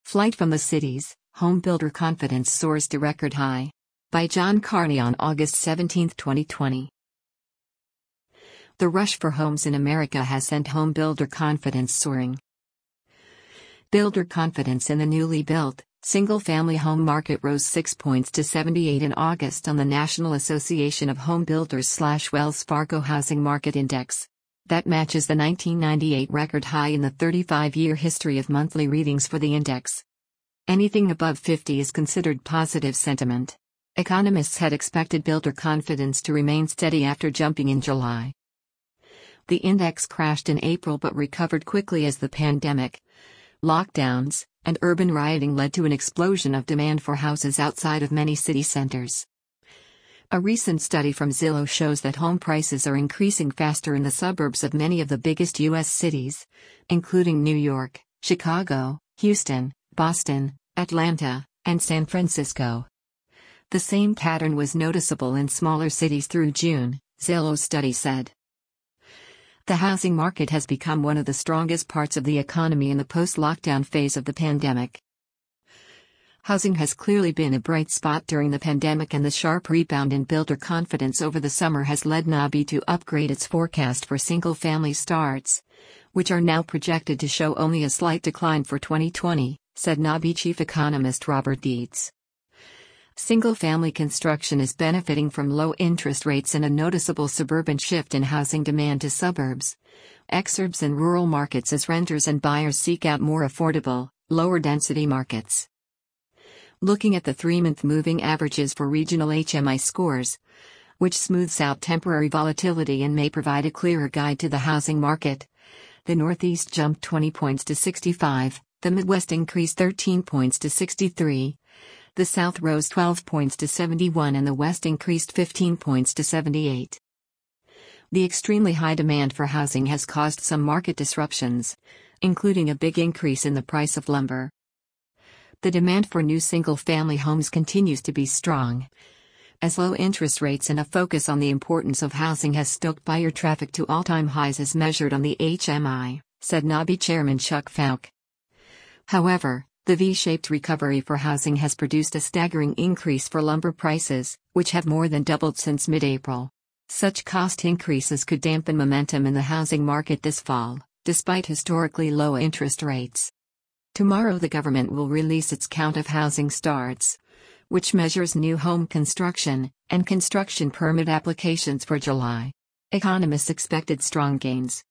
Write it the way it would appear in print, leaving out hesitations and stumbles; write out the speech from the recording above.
Flight from the Cities, Home Builder Confidence Soars to Record High. By John Carney on August 17, 2020. The rush for homes in America has sent home builder confidence soaring. Builder confidence in the newly built, single-family home market rose 6 points to 78 in August on the National Association of Home Builders/Wells Fargo Housing Market Index. That matches the 1998 record high in the 35-year history of monthly readings for the index. Anything above 50 is considered positive sentiment. Economists had expected builder confidence to remain steady after jumping in July. The index crashed in April but recovered quickly as the pandemic, lockdowns, and urban rioting led to an explosion of demand for houses outside of many city centers. A recent study from Zillow shows that home prices are increasing faster in the suburbs of many of the biggest U.S. cities, including New York, Chicago, Houston, Boston, Atlanta, and San Francisco. The same pattern was noticeable in smaller cities through June, Zillow's study said. The housing market has become one of the strongest parts of the economy in the post-lockdown phase of the pandemic. Housing has clearly been a bright spot during the pandemic, and the sharp rebound in builder confidence over the summer has led NABI to upgrade its forecast for single-family starts, which are now projected to show only a slight decline for 2020, said NABI chief economist Robert Dietz. Single-family construction is benefiting from low interest rates and a noticeable suburban shift in housing demand to suburbs, exurbs and rural markets as renters and buyers seek out more affordable, lower-density markets. Looking at the 3-month moving averages for regional HMI scores, which smooths out temporary volatility and may provide a clearer guide to the housing market, the Northeast jumped 20 points to 65, the Midwest increased 13 points to 63, the South rose 12 points to 71, and the West increased 15 points to 78. The extremely high demand for housing has caused some market disruptions, including a big increase in the price of lumber. The demand for new single-family homes continues to be strong, as low interest rates and a focus on the importance of housing has stoked buyer traffic to all-time highs as measured on the HMI, said NABI chairman Chuck Fouke. However, the V-shaped recovery for housing has produced a staggering increase for lumber prices, which have more than doubled since mid-April. Such cost increases could dampen momentum in the housing market this fall, despite historically low interest rates. Tomorrow the government will release its count of housing starts, which measures new home construction and construction permit applications for July. Economists expected strong gains,